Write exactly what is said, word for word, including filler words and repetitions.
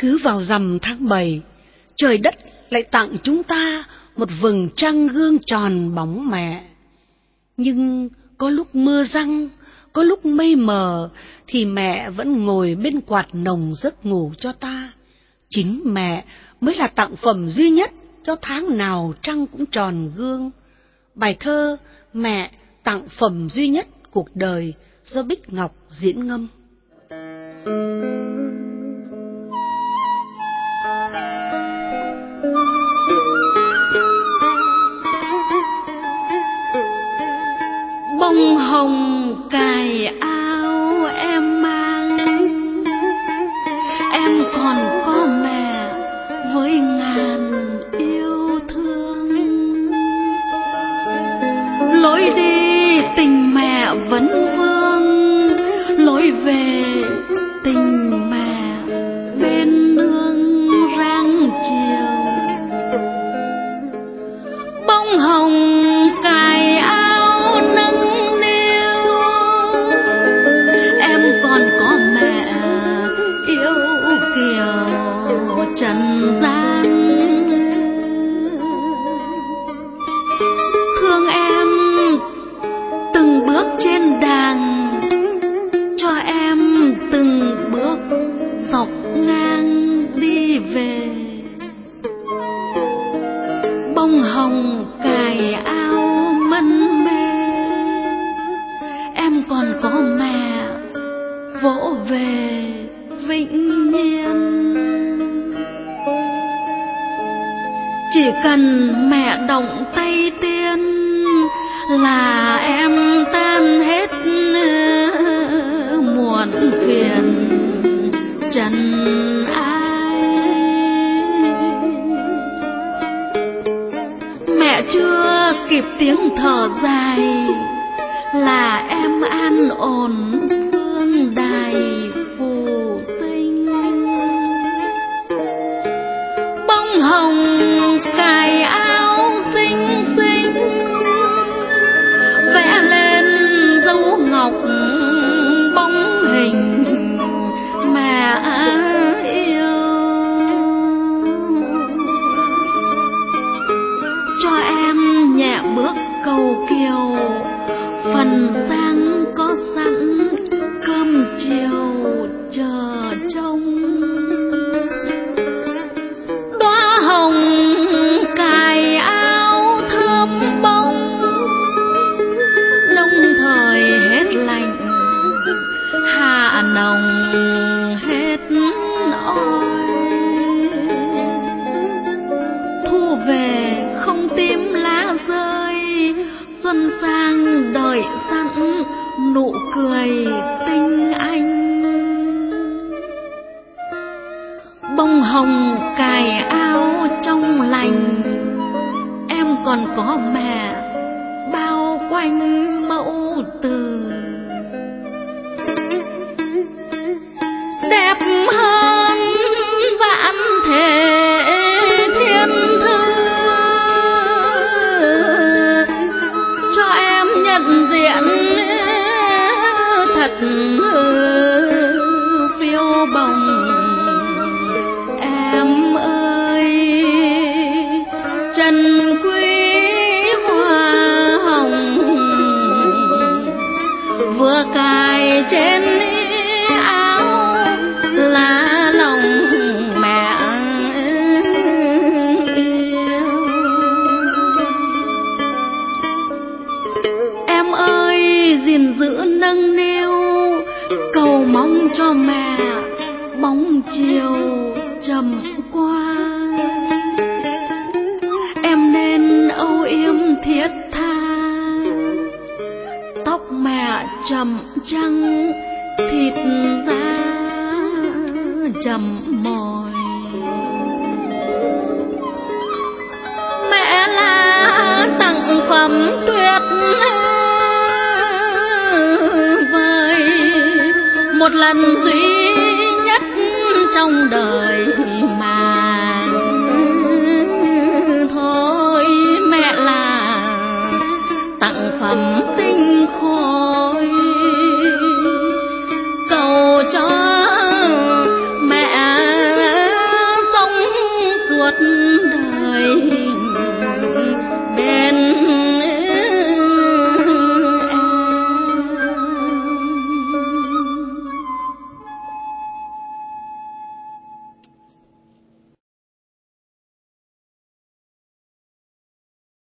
Cứ vào rằm tháng bảy, trời đất lại tặng chúng ta một vầng trăng gương tròn bóng mẹ. Nhưng có lúc mưa giăng, có lúc mây mờ, thì mẹ vẫn ngồi bên quạt nồng giấc ngủ cho ta. Chính mẹ mới là tặng phẩm duy nhất cho tháng nào trăng cũng tròn gương. Bài thơ Mẹ tặng phẩm duy nhất cuộc đời do Bích Ngọc diễn ngâm. Bông hồng cài áo em mang, em còn có mẹ với ngàn yêu thương. Lối đi tình mẹ vẫn vương, lối về tình mẹ bên nương rang chiều. Bông hồng cài áo nâng niu, em còn có mẹ yêu kiều trần gian. Thương em từng bước trên đàng, cho em từng bước dọc ngang đi về. Bông hồng cài áo mân mê, em còn có mẹ vỗ về vĩnh nhiên. Chỉ cần mẹ động tay tiên là em tan hết muộn phiền trần ai. Mẹ chưa kịp tiếng thở dài là em an ổn phương đài phù sinh. Bông hồng cài áo xinh xinh, vẽ lên dấu ngọc bóng hình mẹ yêu. Cho em nhẹ bước cầu kiều, phần sang có sẵn cơm chiều chờ trông. Đóa hồng cài áo thơm bông, đông thời hết lạnh hạ nồng hết oi. Thu về không tím lá rơi, xuân sang đợi sẵn nụ cười tinh anh. Bông hồng cài áo trong lành, em còn có mẹ bao quanh mẫu từ. Đẹp hơn vạn thể thiên thư, cho em nhận diện thật phiêu bồng. Em ơi trần quý hoa hồng, vừa cài trên áo lá lòng mẹ yêu. Em ơi gìn giữ nâng niu, cầu mong cho mẹ bóng chiều chậm qua. Em nên âu yếm thiết tha, tóc mẹ chậm trăng, thịt da chậm mỏi. Mẹ là tặng phẩm tuyệt vời, một lần duy nhất trong đời